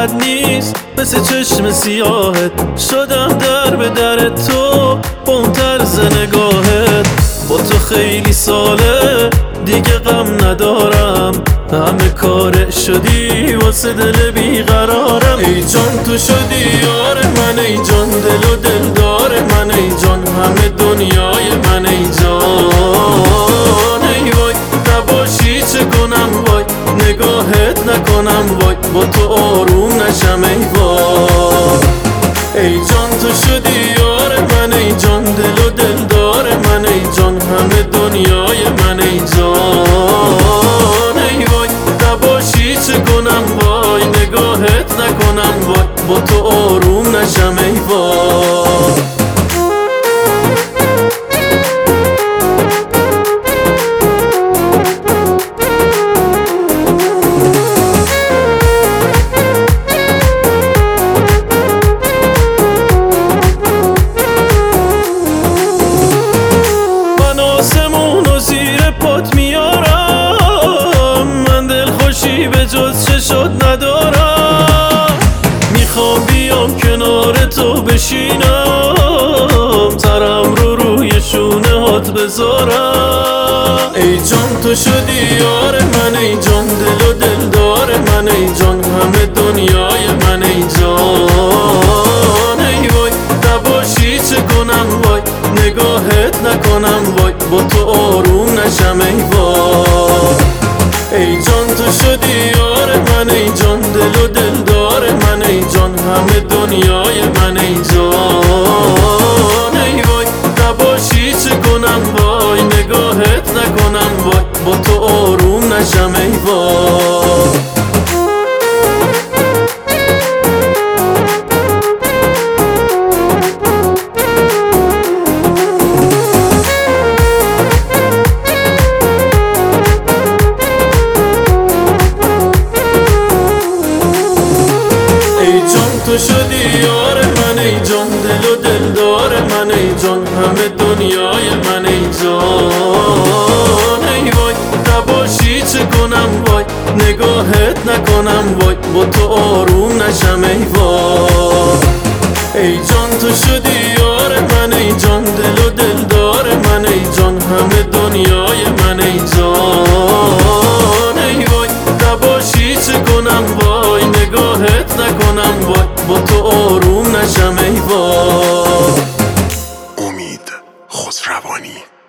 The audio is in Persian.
بد نیست مثل چشم سیاهت، شدم در به در تو با اون طرز نگاهت. با تو خیلی ساله دیگه غم ندارم، همه کار شدی واسه دل بیقرارم. ای جان تو شدی یار من، ای جان دل و دلدار من، ای جان همه دنیای من، ای جان. ای وای نباشی چه کنم وای، نگاهت نکنم وای، با تو آروم نشم ای وای. ای جان تو شدی یار من، ای جان دل و دلدار من، ای جان همه دنیای من، ای جان. ای وای نباشی چه کنم وای، نگاهت نکنم وای، با تو آروم نشم ای وای. به جز چشات ندارم، میخوام بیام کنار تو بشینم، سرم رو روی شونه هات بذارم. ای جان تو شدی یار من، ای جان دل و دلدار من، ای جان همه دنیای من، ای جان. ای وای نباشی چه کنم وای، نگاهت نکنم وای، با تو آروم نشم ای وای. ای جان تو شدی یار من، ای جان دل و دلدار من، ای جان همه دنیای من، ای جان. ای وای نباشی چه کنم وای، نگاهت نکنم وای، با تو آروم نشم ای وای. تو شدی یار من، ای جان دل و دلدار من، ای جان همه دنیای من، ای جان. ای وای نباشی چه کنم وای، نگاهت نکنم وای، با تو آروم نشم ای وای. ای جان تو شدی یار من، ای جان دل و دلدار من، ای جان همه دنیای من، ای جان. ای وای نباشی چه کنم وای، نگاهت نکنم وای، با تو آروم نشم ای وای. امید خسروانی.